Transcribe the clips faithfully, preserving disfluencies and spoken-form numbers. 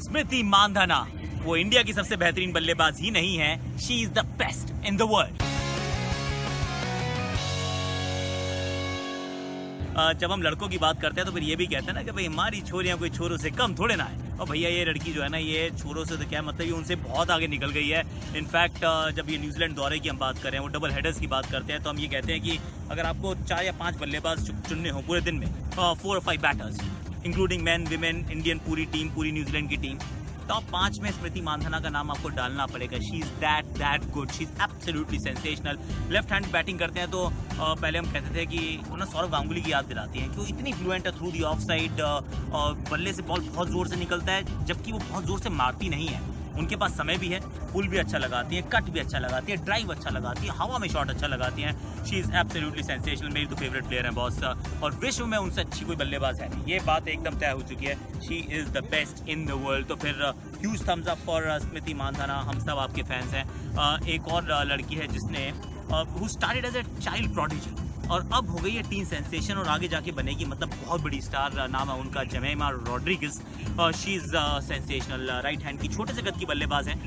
स्मृति मानधना वो इंडिया की सबसे बेहतरीन बल्लेबाज ही नहीं है, she is the best in the world. जब हम लड़कों की बात करते हैं तो फिर ये भी कहते हैं ना कि भाई हमारी छोरियां कोई छोरों से कम थोड़े ना है। और भैया ये लड़की जो है ना, ये छोरों से तो क्या मतलब, ये उनसे बहुत आगे निकल गई है। इनफैक्ट जब ये न्यूजीलैंड दौरे की हम बात कर रहे हैं, वो डबल हेडर्स की बात करते हैं, तो हम ये कहते हैं कि अगर आपको चार या पांच बल्लेबाज चुनने हो पूरे दिन में, फोर और five batters including man women Indian पूरी टीम, पूरी न्यूजीलैंड की टीम, टॉप पांच में स्मृति मानधना का नाम आपको डालना पड़ेगा। She is that that good, she is absolutely sensational. Left hand batting करते हैं तो आ, पहले हम कहते थे कि उन्हें सौरव गांगुली की याद दिलाती हैं, क्यों इतनी फ्लुएंट है थ्रू दी ऑफ साइड, और बल्ले से बॉल बहुत जोर से निकलता है, जबकि वो बहुत जोर से मारती नहीं है। उनके पास समय भी है, पुल भी अच्छा लगाती है, कट भी अच्छा लगाती है, ड्राइव अच्छा लगाती है, हवा में शॉट अच्छा लगाती हैं। शी इज़ एब्सोल्युटली सेंसेशनल, मेरी तो फेवरेट प्लेयर है बॉस, और विश्व में उनसे अच्छी कोई बल्लेबाज है नहीं, ये बात एकदम तय हो चुकी है। She is the best in the world. तो फिर huge thumbs up for Smriti Mandhana, हम सब आपके फैंस हैं। uh, एक और uh, लड़की है जिसने who started as a child prodigy और अब हो गई है टीन सेंसेशन, और आगे जाके बनेगी मतलब बहुत बड़ी स्टार। नाम है उनका Jemimah Rodrigues. She is sensational, right hand की छोटे से कद की बल्लेबाज हैं।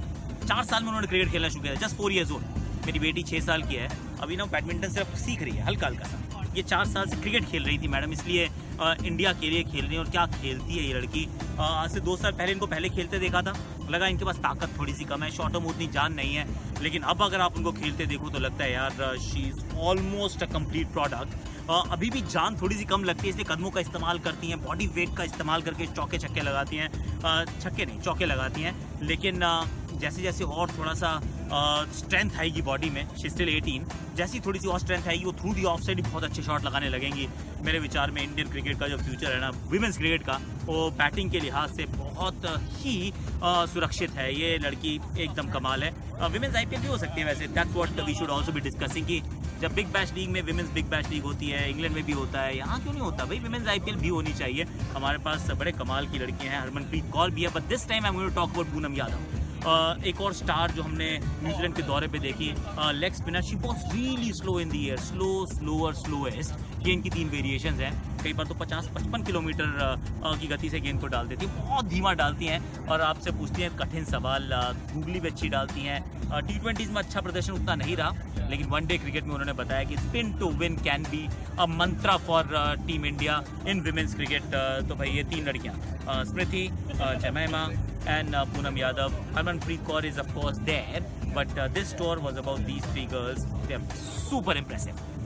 चार साल में उन्होंने क्रिकेट खेलना शुरू किया, जस्ट फोर ईयर्स ओल्ड। मेरी बेटी छः साल की है, अभी ना बैडमिंटन सिर्फ सीख रही है हल्का हल्का सा। ये चार साल से क्रिकेट खेल रही थी मैडम, इसलिए आ, इंडिया के लिए खेल रही है। और क्या खेलती है ये लड़की। आज से दो साल पहले इनको पहले खेलते देखा था, लगा इनके पास ताकत थोड़ी सी कम है, शॉटों में उतनी जान नहीं है, लेकिन अब अगर आप उनको खेलते देखो तो लगता है यार she is almost a complete product. अभी भी जान थोड़ी सी कम लगती है, इसलिए कदमों का इस्तेमाल करती हैं, बॉडी वेट का इस्तेमाल करके चौके छक्के लगाती हैं, छक्के नहीं चौके लगाती हैं। लेकिन जैसे जैसे और थोड़ा सा स्ट्रेंथ आएगी बॉडी में, शी स्टिल एटीन, जैसी थोड़ी सी और स्ट्रेंथ आएगी वो थ्रू दी ऑफ साइड बहुत अच्छे शॉट लगाने लगेंगी। मेरे विचार में इंडियन क्रिकेट का जो फ्यूचर है ना, विमेंस क्रिकेट का, वो बैटिंग के लिहाज से बहुत ही आ, सुरक्षित है। ये लड़की एकदम कमाल है। विमेंस आईपीएल भी हो सकती है वैसे, that's what we should also be discussing, कि जब बिग बैश लीग में, विमेंस बिग बैश लीग होती है, इंग्लैंड में भी होता है, यहाँ क्यों नहीं होता भाई, विमेंस आईपीएल भी होनी चाहिए। हमारे पास बड़े कमाल की लड़कियां हैं, हरमनप्रीत कौर भी है, but this time I am going to talk about Poonam Yadav. Uh, एक और स्टार जो हमने न्यूजीलैंड के दौरे पे देखी, leg spinner, she was really slow in the air, slow slower slowest. ये इनकी तीन वेरिएशंस हैं, कई बार तो पचास पचपन किलोमीटर uh, की गति से गेंद को डाल देती है, बहुत धीमा डालती हैं और आपसे पूछती हैं कठिन सवाल। गूगली भी अच्छी डालती हैं। टी ट्वेंटीज़ में अच्छा प्रदर्शन उतना नहीं रहा, लेकिन वनडे क्रिकेट में उन्होंने बताया कि spin to win can be a mantra for team India in women's cricket. तो भाई ये तीन लड़कियाँ, स्मृति, जेमेमा and uh, Poonam Yadav. Harmanpreet Kaur is of course there, but uh, this tour was about these three girls. They are super impressive.